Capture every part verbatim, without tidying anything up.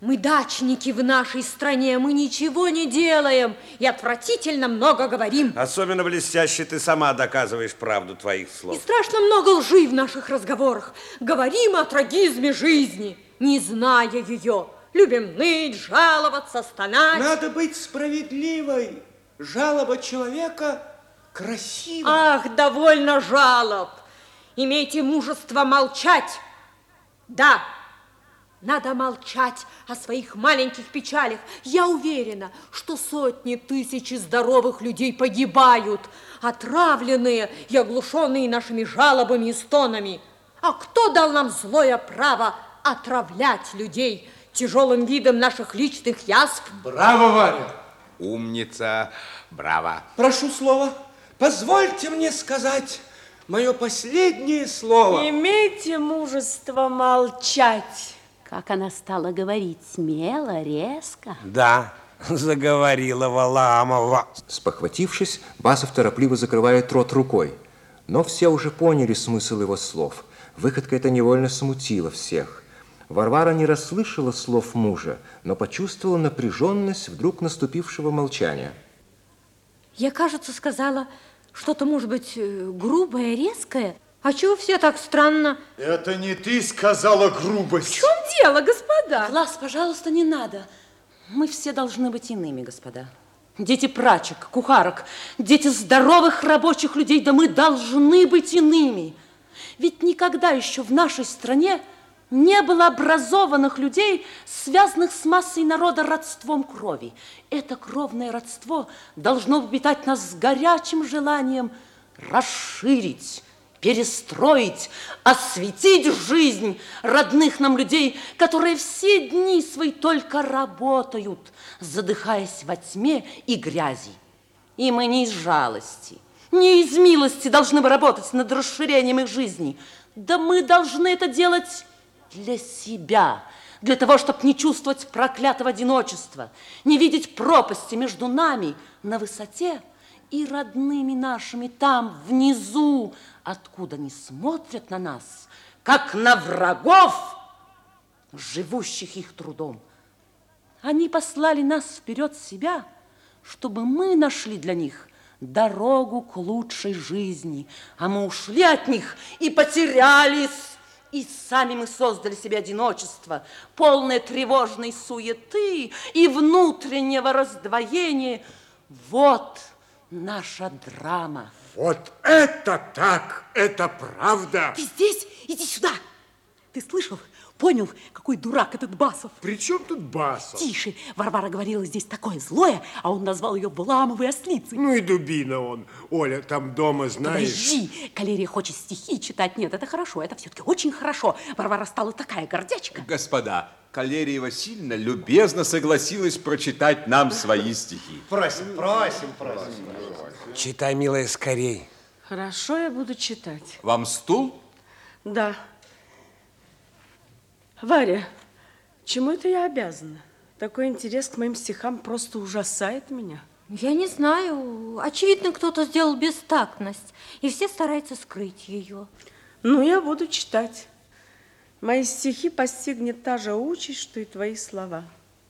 Мы дачники в нашей стране, мы ничего не делаем и отвратительно много говорим. Особенно блестяще ты сама доказываешь правду твоих слов. И страшно много лжи в наших разговорах. Говорим о трагизме жизни, не зная ее. Любим ныть, жаловаться, стонать. Надо быть справедливой. Жалоба человека красива. Ах, довольно жалоб. Имейте мужество молчать. Да, надо молчать о своих маленьких печалях. Я уверена, что сотни тысяч здоровых людей погибают, отравленные и оглушенные нашими жалобами и стонами. А кто дал нам злое право отравлять людей тяжелым видом наших личных язв? Браво, Варя! Умница, браво. Прошу слова. Позвольте мне сказать мое последнее слово. Имейте мужество молчать. Как она стала говорить смело, резко. Да, заговорила Валамова. Спохватившись, Басов торопливо закрывает рот рукой. Но все уже поняли смысл его слов. Выходка эта невольно смутила всех. Варвара не расслышала слов мужа, но почувствовала напряженность вдруг наступившего молчания. Я, кажется, сказала что-то, может быть, грубое, резкое. А чего все так странно? Это не ты сказала грубость. В чем дело, господа? Глаз, пожалуйста, не надо. Мы все должны быть иными, господа. Дети прачек, кухарок, дети здоровых рабочих людей, да мы должны быть иными. Ведь никогда еще в нашей стране не было образованных людей, связанных с массой народа родством крови. Это кровное родство должно питать нас с горячим желанием расширить, перестроить, осветить жизнь родных нам людей, которые все дни свои только работают, задыхаясь во тьме и грязи. И мы не из жалости, не из милости должны бы работать над расширением их жизни. Да мы должны это делать для себя, для того, чтобы не чувствовать проклятого одиночества, не видеть пропасти между нами на высоте и родными нашими там, внизу, откуда они смотрят на нас, как на врагов, живущих их трудом. Они послали нас вперед себя, чтобы мы нашли для них дорогу к лучшей жизни, а мы ушли от них и потерялись. И сами мы создали себе одиночество, полное тревожной суеты и внутреннего раздвоения. Вот наша драма. Вот это так, это правда. Ты здесь? Иди сюда. Ты слышал? Понял, какой дурак этот Басов? При чем тут Басов? Тише. Варвара говорила, здесь такое злое, а он назвал ее Валамовой ослицей. Ну и дубина он. Оля, там дома, знаешь... Подожди. Калерия хочет стихи читать. Нет, это хорошо, это все-таки очень хорошо. Варвара стала такая гордячка. Господа, Калерия Васильевна любезно согласилась прочитать нам свои стихи. Просим, просим, просим. Читай, милая, скорей. Хорошо, я буду читать. Вам стул? Да. Варя, чему это я обязана? Такой интерес к моим стихам просто ужасает меня. Я не знаю. Очевидно, кто-то сделал бестактность, и все стараются скрыть ее. Ну, я буду читать. Мои стихи постигнет та же участь, что и твои слова.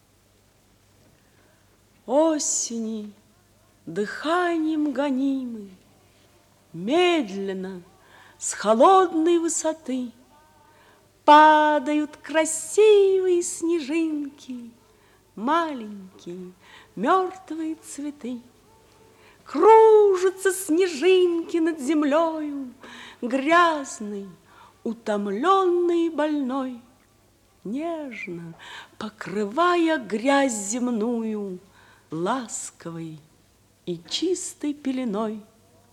Осени, дыханием гонимы, медленно, с холодной высоты падают красивые снежинки, маленькие мертвые цветы. Кружатся снежинки над землею, грязной, утомленной и больной, нежно покрывая грязь земную ласковой и чистой пеленой.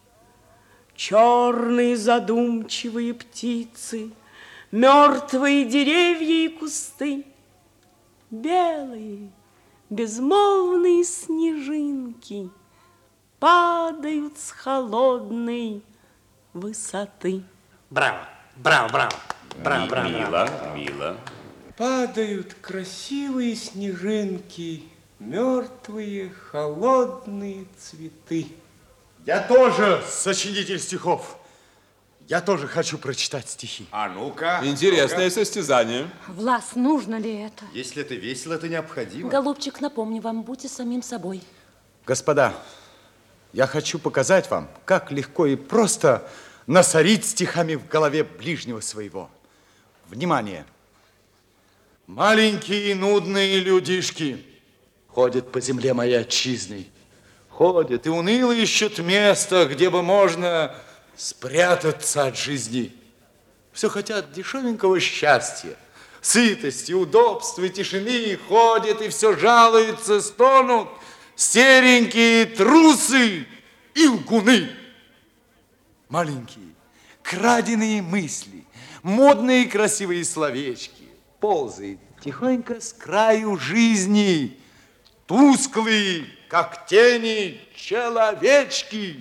Черные задумчивые птицы, мертвые деревья и кусты, белые безмолвные снежинки падают с холодной высоты. Браво, браво, браво. Браво, браво, Мило, браво. мило. Падают красивые снежинки, мертвые холодные цветы. Я тоже сочинитель стихов. Я тоже хочу прочитать стихи. А ну-ка. Интересное состязание. Влас, нужно ли это? Если это весело, это необходимо. Голубчик, напомню вам, будьте самим собой. Господа, я хочу показать вам, как легко и просто насорить стихами в голове ближнего своего. Внимание! Маленькие нудные людишки ходят по земле моей отчизны. Ходят и уныло ищут место, где бы можно спрятаться от жизни. Все хотят дешевенького счастья, сытости, удобства и тишины. Ходят и все жалуются, стонут. Серенькие трусы и лгуны. Маленькие, краденые мысли, модные красивые словечки ползают тихонько с краю жизни, тусклые, как тени, человечки.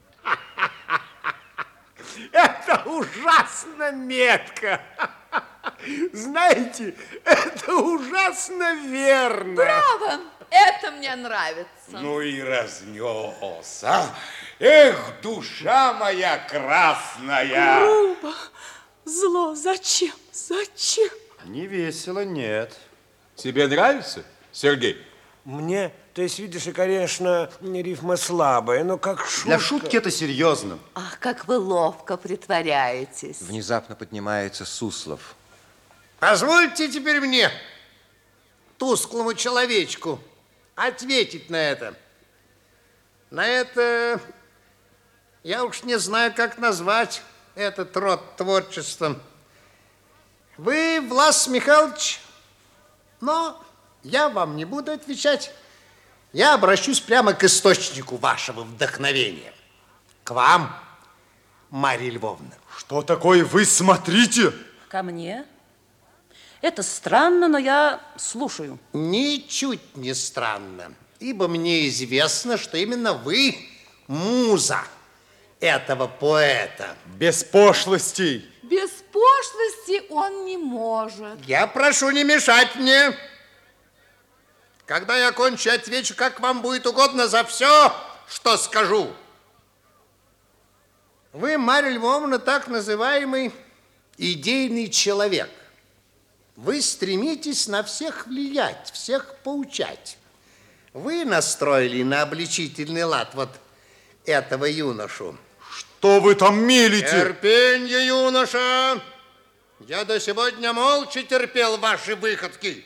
Это ужасно метко. Знаете, это ужасно верно. Браво! Это мне нравится. Ну и разнес, а? Эх, душа моя красная. Грубо, зло, зачем, зачем? Не весело, нет. Тебе нравится, Сергей? Мне, то есть, видишь, и, конечно, рифма слабая, но как шутка. Для шутки это серьезно. Ах, как вы ловко притворяетесь. Внезапно поднимается Суслов. Позвольте теперь мне, тусклому человечку, ответить на это. На это я уж не знаю, как назвать этот род творчества. Вы, Влас Михайлович, но я вам не буду отвечать. Я обращусь прямо к источнику вашего вдохновения. К вам, Марья Львовна. Что такое вы смотрите? Ко мне? Это странно, но я слушаю. Ничуть не странно, ибо мне известно, что именно вы муза этого поэта. Без пошлостей. Без пошлости он не может. Я прошу не мешать мне. Когда я кончу, отвечу, как вам будет угодно, за все, что скажу. Вы, Марья Львовна, так называемый идейный человек. Вы стремитесь на всех влиять, всех поучать. Вы настроили на обличительный лад вот этого юношу. Что вы там мелите? Терпенье, юноша! Я до сегодня молча терпел ваши выходки.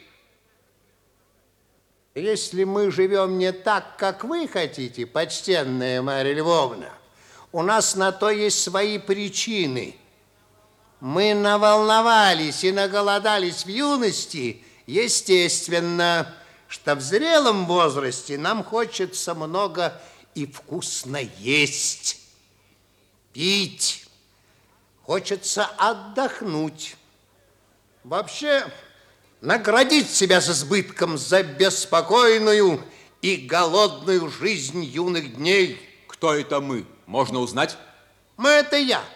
Если мы живем не так, как вы хотите, почтенная Марья Львовна, у нас на то есть свои причины. Мы наволновались и наголодались в юности, естественно, что в зрелом возрасте нам хочется много и вкусно есть, пить, хочется отдохнуть. Вообще, наградить себя с избытком за беспокойную и голодную жизнь юных дней. Кто это мы? Можно узнать? Мы – это я.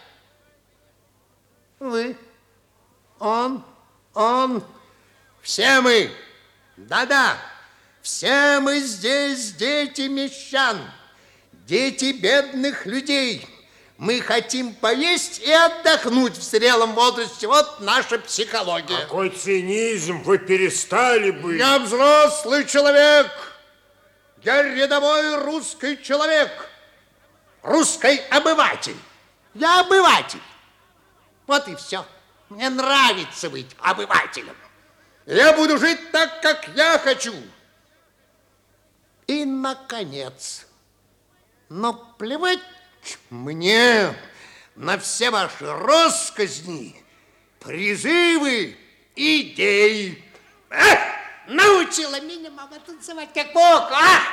Вы, он, он, все мы, да-да, все мы здесь дети мещан, дети бедных людей. Мы хотим поесть и отдохнуть в зрелом возрасте. Вот наша психология. Какой цинизм, вы перестали бы. Я взрослый человек, я рядовой русский человек, русский обыватель. Я обыватель. Вот и все. Мне нравится быть обывателем. Я буду жить так, как я хочу. И, наконец, но плевать мне на все ваши россказни, призывы, идеи. Эх, научила меня мама танцевать как бог.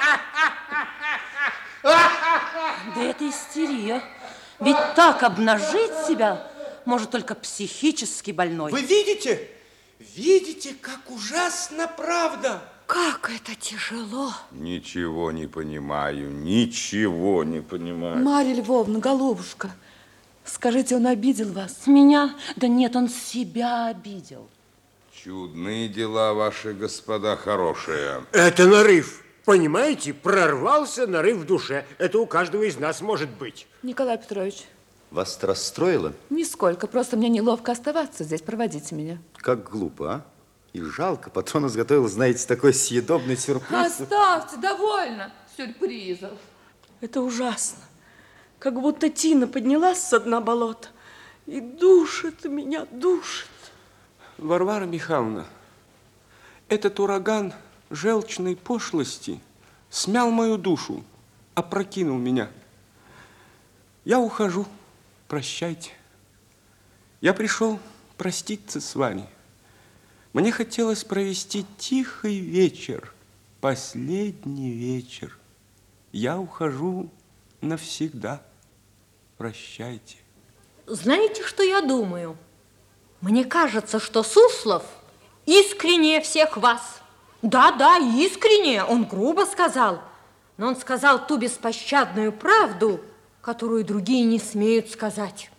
Да это истерия. Ведь так обнажить себя может только психически больной. Вы видите? Видите, как ужасна правда? Как это тяжело. Ничего не понимаю, ничего не понимаю. Марья Львовна, голубушка, скажите, он обидел вас? Меня? Да нет, он себя обидел. Чудные дела ваши, господа, хорошие. Это нарыв. Понимаете, прорвался нарыв в душе. Это у каждого из нас может быть. Николай Петрович, Вас это расстроило? Нисколько, просто мне неловко оставаться здесь, проводите меня. Как глупо, а? И жалко, Патронус готовил, знаете, такой съедобный сюрприз. Оставьте, довольно сюрпризов. Это ужасно. Как будто Тина поднялась с дна болота и душит меня, душит. Варвара Михайловна, этот ураган желчной пошлости смял мою душу, опрокинул меня. Я ухожу, прощайте. Я пришел проститься с вами. Мне хотелось провести тихий вечер, последний вечер. Я ухожу навсегда. Прощайте. Знаете, что я думаю? Мне кажется, что Суслов искреннее всех вас. Да-да, искренне, он грубо сказал. Но он сказал ту беспощадную правду, которую другие не смеют сказать.